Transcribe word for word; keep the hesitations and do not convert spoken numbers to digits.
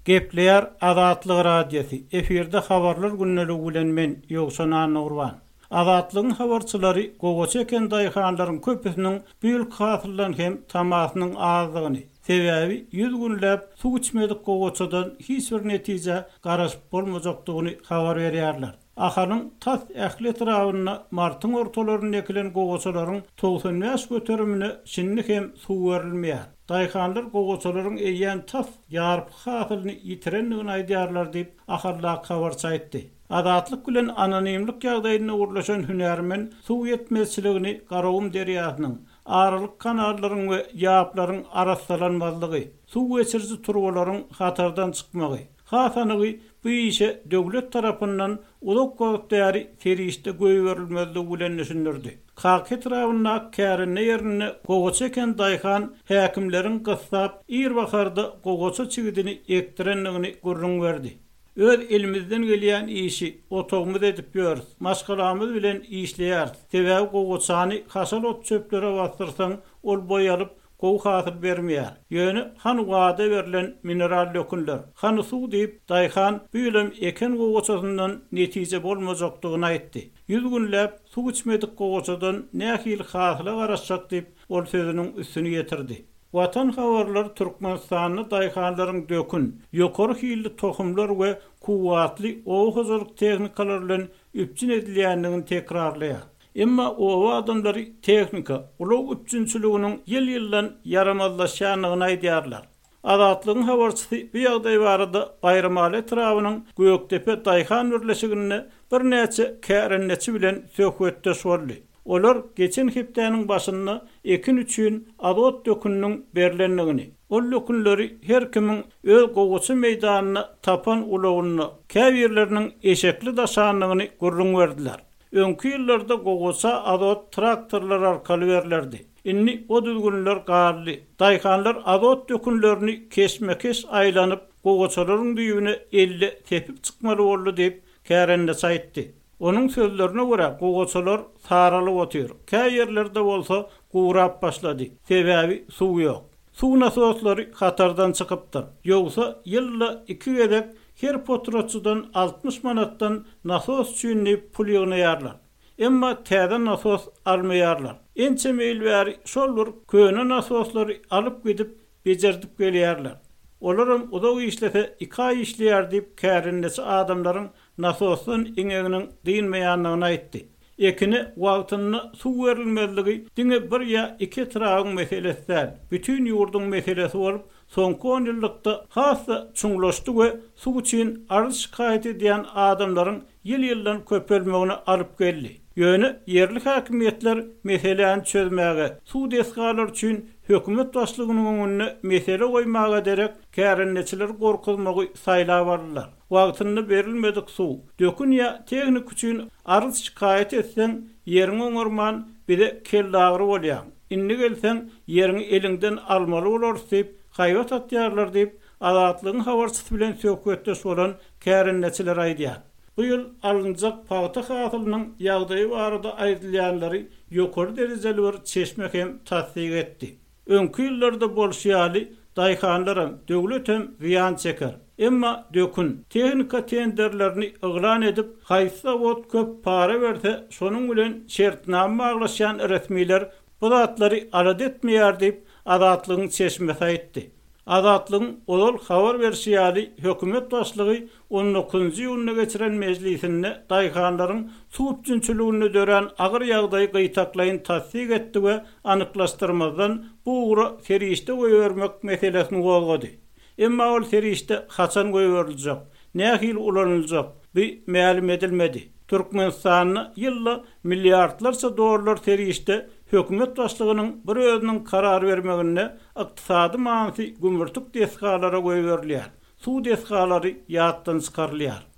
Gepleyer Azatlyk radiosu. Efirde habarlar günneligi bilen men Ýogşan Nurwan. Azatlygyň habarçylary gogoça eken daýhanlaryň köpüsiniň büýük hasyllan hem tamasynyň azlygyny, sebäbi yüz günläp suw içmedik gogoçadan hiç bir netije garaşyp bolmajakdygyny habar berýärler. Ahanyň tas ähli etrawyna martyň ortalaryny ekilen gogoçalaryň doksan beş göterimine şinlik hem suw berilmeýär. Daýhanlar gogoçalaryň eýýän tas ýaryp hasylyny ýitirenligini aýdýarlar diýip ahyrlak habar çaýtdy. Azatlyk bilen anonimlik ýagdaýyna urlaşan hünärmen suw ýetmezçiligini Garawum derýasynyň aralyk kanallaryň we ýaplaryň arassalanmazlygy, suw geçirji turbalaryň hatardan çykmagy, hasanygy bu işe döwlet tarapyndan ulak gowukdaýary ferişde göýberilmezligi bilen düşündirdi. Kak etrawyna kärine ýerine gogoça eken daýhan häkimleriň gyssap ir baharda gogoça çigidini ekdirenligini gurrun berdi. Öz elimizden gelýän işi otogmuz edip ýörüz. Maşgalamyz bilen işleýär. Sebäbi gogoçany hasal ot çöplere bastyrsaň, ol boýalyp gow hasyl bermeýär. Ýöne han wada berilen mineral lökünler. Han suw diýip daýhan büýlem eken gogoçasyndan netije bolmajakdygyny aýtdy. Yüz günläp suw içmedik gogoçadan nähil hasyla garaşjak diýip ol sözüniň üstüni ýetirdi. Watan habarlar Türkmenistanyň daýhanlaryň dökün, ýokary hilli tohumlar we kuwatly oğuzlyk tehnikalar bilen üpçün edilýändigini tekrarlaýar. Emma o adamlary tehnika, ulug üpçünçiliginiň ýyl-ýyldan yaramazlaşýanyny aýdýarlar. Azatlygyň habarçysy bu ýagdaý barada Bayramaly etrawynyň Göktepe daýhan birleşigine bir näçe kärenneçi bilen söhbetde şoldy. Olar geçen hepdäniň başynda ekin üçin azot dökünniň berilenligini, ol dökünleri her kimiň öz gogoça meýdanyna tapan ulagyny, käbirleriniň eşekli daşanlygyny gurrun berdiler. Öňkü ýyllarda gogoça azot traktorlar arkaly berilerdi. Inni o düzgünler garly. Daýhanlar azot dökünlerini kesme-kes aýlanyp gogoçalaryň düýbüne elle tepip çykmaly boldy diýip kärende saýtdy. Onun sözlerine göre gogoçalar saralyp otýar. Käý ýerlerde bolsa gurap başlady. Sebäbi suw ýok. Suw nasoslary hatardan çykypdyr. Ýogsa ýylda iki gedek her potraçydan altmış manatdan nasos üçin pul ýygnaýarlar. Emma täze nasos almaýarlar. Ençe meýil bäri şoldur köne nasoslary alyp gidip bejerdip gelýärler. Olaram uzak işlese iki ay işleýär diýip kärinlesi adamlaryň nasosun iňeginiň diýilmeýändigini aýtdy. Ekini wagtyny suw berilmezligi diňe bir ýa iki tragyň meselesi, bütün ýurduň meselesi bolup, soňky on ýyllykda hassa çuňlaşdy we suw üçin arz şikaýet edýän adamlaryň ýyl-ýyldan köpelmegine alyp geldi. Ýöne yerli häkimiýetler meseleni çözmäge, suw desgalar üçin hökümet başlygynyň öňüne mesele goýmaga derek kärenneçiler gorkuzmagy saýlap bardylar. Wagtyny berilmedik suw, dökün ýa tehnik üçin arz şikaýet etseň, ýeriň oňarman bize kellagry bolýar. Inni gelseň, ýeriň elinden almaly bolar diýip haýbat atýarlar diýip Azatlygyň habarçysy bilen söhbetde bolan kärenneçiler aýdýar. Bu ýyl alınjak paýta hasylynyň ýagdaýy barada aýdylýanlary ýokary derejeli bir çeşmek hem tasdik etdi. Öňkü ýyllarda bolşýaly daýhanlaryň döwlet hem ziýan çeker. Emma dökün tehnika tenderlerini yglan edip haýsa wot köp para berse, şonuň bilen şertnama baglaşýan resmiler bu zatlary alad etmeýär diýip Azatlygyň çeşmesi aýtdy. Azatlygyň olal habar berýäri hökümet başlygy on dokuzunçy ýylyna geçiren mejlisinde daýhanlaryň suw üçinçiligini dören agyr ýagdaýy gytaklaýyn tasdik etdi we anyklaşdyrmadan bu ugra ferişde goýbermek meselesini gozgady. Emma ol ferişde haçan goýberilýär, nähil ulanylýar, bu ma'lum edilmedi. Türkmenistanyň ýylda milliardlarça dollar ferişde hökümet başlygynyň bir özüniň karar bermegine ykdysady mansy gümürtük desgalara goýberilýär. Suw desgalary ýatdan çykarylýar.